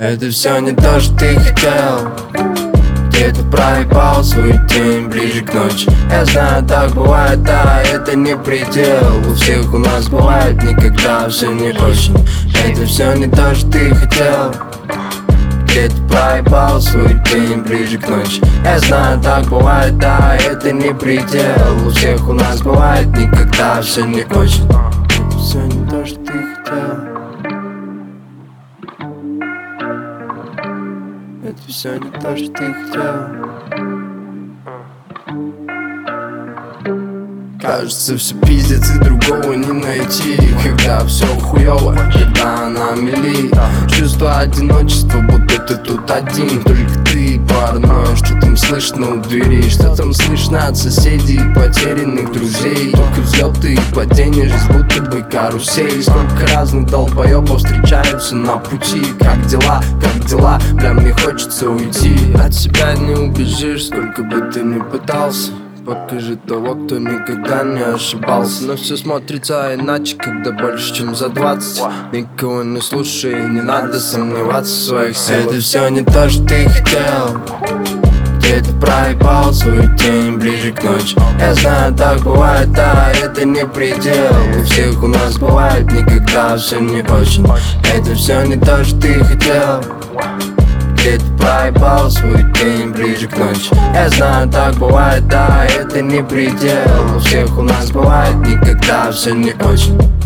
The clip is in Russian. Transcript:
Это все не то, что ты хотел. Где-то проебал свой день ближе к ночи. Я знаю, так бывает, да, это не предел. У всех у нас бывает, никогда все не очень. Это все не то, что ты хотел. Где-то проебал свой день ближе к ночи. Я знаю, так бывает, да, это не предел. У всех у нас бывает, никогда все не очень. Это все не то, что ты хотел. Это все не то, что ты хотел. Кажется, все пиздец и другого не найти. Когда все хуёво, когда на мели. Чувство одиночества, будто ты тут один. Только ты паранойя, что там слышно у двери. Что там слышно от соседей и потерянных друзей. Только взлеты и падения, жизнь будто бы карусель. Сколько разных долбоёбов встречаются на пути. Как дела, бля, мне хочется уйти. От себя не убежишь, сколько бы ты ни пытался. Покажи того, кто никогда не ошибался. Но все смотрится иначе, когда больше, чем за 20. Никого не слушай, не надо сомневаться в своих силах. Это все не то, что ты хотел. Где-то проебал свой день ближе к ночи. Я знаю, так бывает, да, это не предел. У всех у нас бывает, никогда все не очень. Это все не то, что ты хотел. Где-то проебал свой день ближе к ночи. Я знаю, так бывает, да, это не предел. У всех у нас бывает, никогда все не очень.